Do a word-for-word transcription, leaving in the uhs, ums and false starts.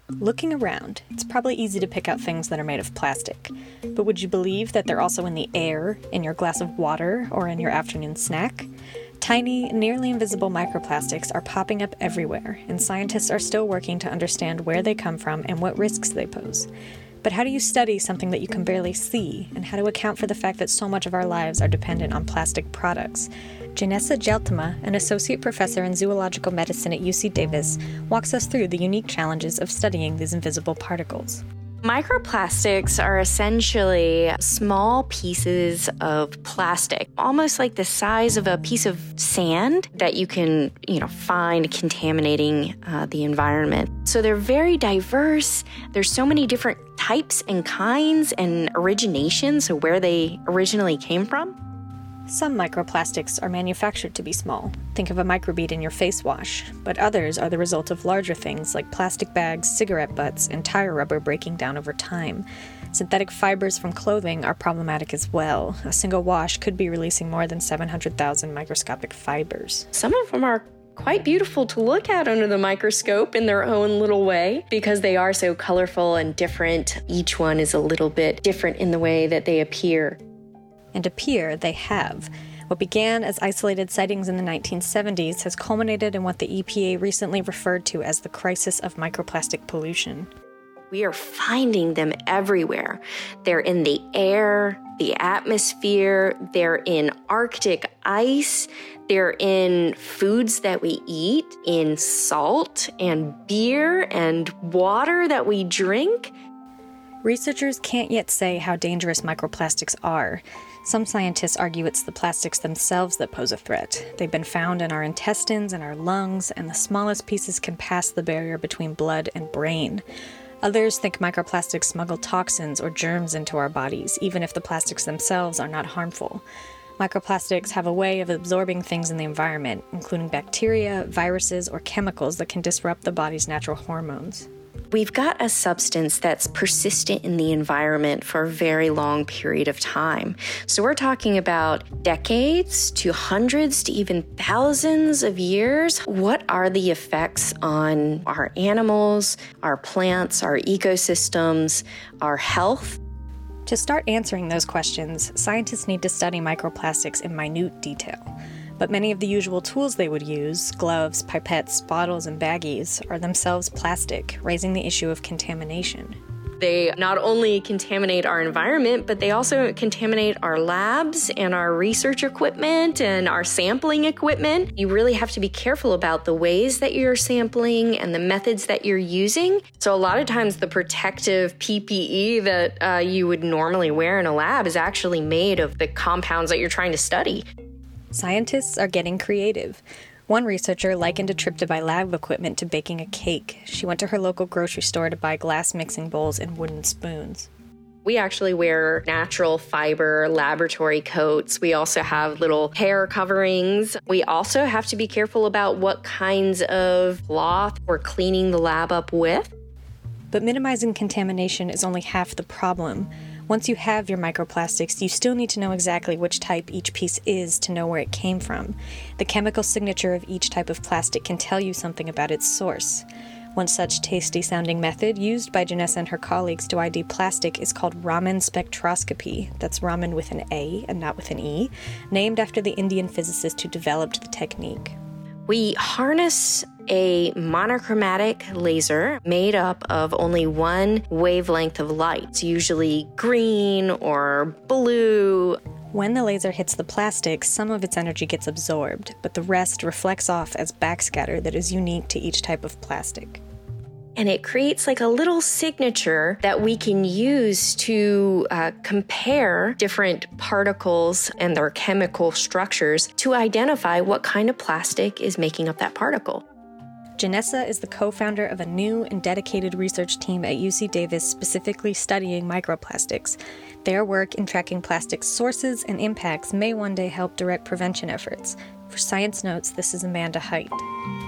Looking around, it's probably easy to pick out things that are made of plastic. But would you believe that they're also in the air, in your glass of water, or in your afternoon snack? Tiny, nearly invisible microplastics are popping up everywhere, and scientists are still working to understand where they come from and what risks they pose. But how do you study something that you can barely see, and how to account for the fact that so much of our lives are dependent on plastic products? Janessa Jeltema, an associate professor in zoological medicine at U C Davis, walks us through the unique challenges of studying these invisible particles. Microplastics are essentially small pieces of plastic, almost like the size of a piece of sand that you can, you know, find contaminating uh, the environment. So they're very diverse. There's so many different types and kinds and originations, so where they originally came from. Some microplastics are manufactured to be small. Think of a microbead in your face wash. But others are the result of larger things like plastic bags, cigarette butts, and tire rubber breaking down over time. Synthetic fibers from clothing are problematic as well. A single wash could be releasing more than seven hundred thousand microscopic fibers. Some of them are quite beautiful to look at under the microscope in their own little way because they are so colorful and different. Each one is a little bit different in the way that they appear. And appear they have. What began as isolated sightings in the nineteen seventies has culminated in what the E P A recently referred to as the crisis of microplastic pollution. We are finding them everywhere. They're in the air, the atmosphere, they're in Arctic ice, they're in foods that we eat, in salt and beer and water that we drink. Researchers can't yet say how dangerous microplastics are. Some scientists argue it's the plastics themselves that pose a threat. They've been found in our intestines and our lungs, and the smallest pieces can pass the barrier between blood and brain. Others think microplastics smuggle toxins or germs into our bodies, even if the plastics themselves are not harmful. Microplastics have a way of absorbing things in the environment, including bacteria, viruses, or chemicals that can disrupt the body's natural hormones. We've got a substance that's persistent in the environment for a very long period of time. So we're talking about decades to hundreds to even thousands of years. What are the effects on our animals, our plants, our ecosystems, our health? To start answering those questions, scientists need to study microplastics in minute detail. But many of the usual tools they would use, gloves, pipettes, bottles, and baggies, are themselves plastic, raising the issue of contamination. They not only contaminate our environment, but they also contaminate our labs and our research equipment and our sampling equipment. You really have to be careful about the ways that you're sampling and the methods that you're using. So a lot of times the protective P P E that uh, you would normally wear in a lab is actually made of the compounds that you're trying to study. Scientists are getting creative. One researcher likened a trip to buy lab equipment to baking a cake. She went to her local grocery store to buy glass mixing bowls and wooden spoons. We actually wear natural fiber laboratory coats. We also have little hair coverings. We also have to be careful about what kinds of cloth we're cleaning the lab up with. But minimizing contamination is only half the problem. Once you have your microplastics, you still need to know exactly which type each piece is to know where it came from. The chemical signature of each type of plastic can tell you something about its source. One such tasty-sounding method used by Janessa and her colleagues to I D plastic is called Raman spectroscopy. That's Raman with an A and not with an E, named after the Indian physicist who developed the technique. We harness a monochromatic laser made up of only one wavelength of light. It's usually green or blue. When the laser hits the plastic, some of its energy gets absorbed, but the rest reflects off as backscatter that is unique to each type of plastic. And it creates like a little signature that we can use to uh, compare different particles and their chemical structures to identify what kind of plastic is making up that particle. Janessa is the co-founder of a new and dedicated research team at U C Davis specifically studying microplastics. Their work in tracking plastic sources and impacts may one day help direct prevention efforts. For Science Notes, this is Amanda Height.